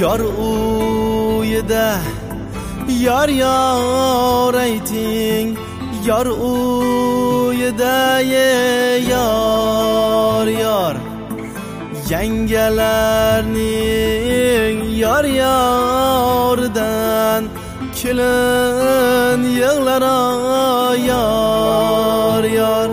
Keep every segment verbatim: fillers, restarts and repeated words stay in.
Yar uyida yar yar ayting, yar uyida yar yar. Yangalarning yar yardan kelin yig'lar yar yar.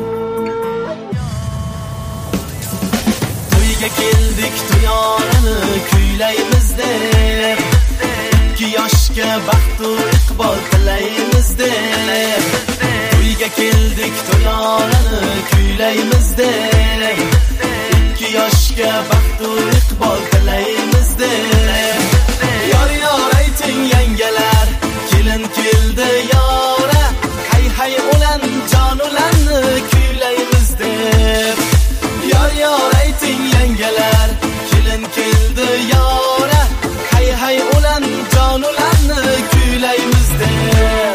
To'yga keldik, to'yonini kuylaymiz deb, ikki yoshga baxtu iqbol tilaymiz deb. To'yga keldik, to'yonini kuylaymiz deb, ikki yoshga baxtu iqbol tilaymiz deb. Yor yor ayting yangalar, kelin keldi yora, hay hay ulan jon ulanni kuylaymiz deb. Yor yor ayting yangalar, kelin keldi yora, hay hay ulan jon ulanni kuylaymiz deb.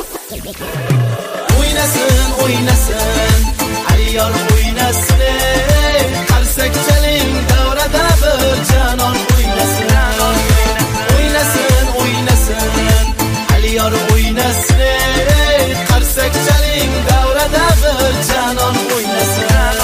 O'ynasin o'ynasin ayyor o'ynasin, qarsak chaling davrada bir janon o'ynasin. O'ynasin o'ynasin ayyor o'ynasin, qarsak chaling davrada bir janon o'ynasin.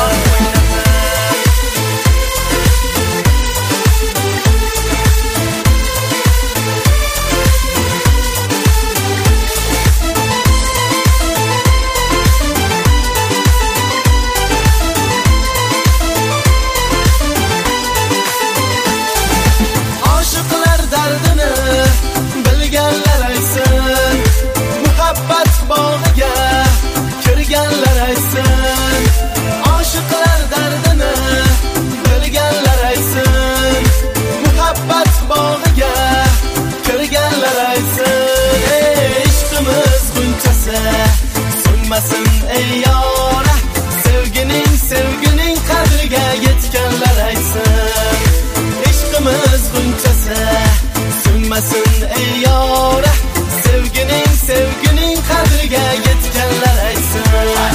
So'nmasin ey yora, sevgining sevgining qadriga yetganlar aytsin. Ishqimiz g'unchasi so'nmasin ey yora, sevgining sevgining qadriga yetganlar aytsin.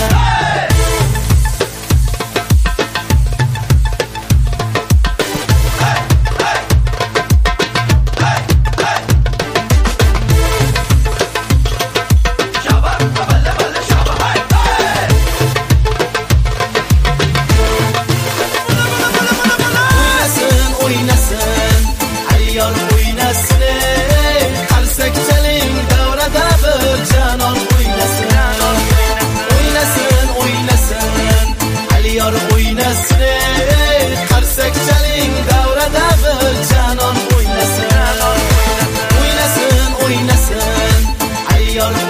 Qarsak chaling davrada bir janon o'ynasin. O'ynasin o'ynasin ayyor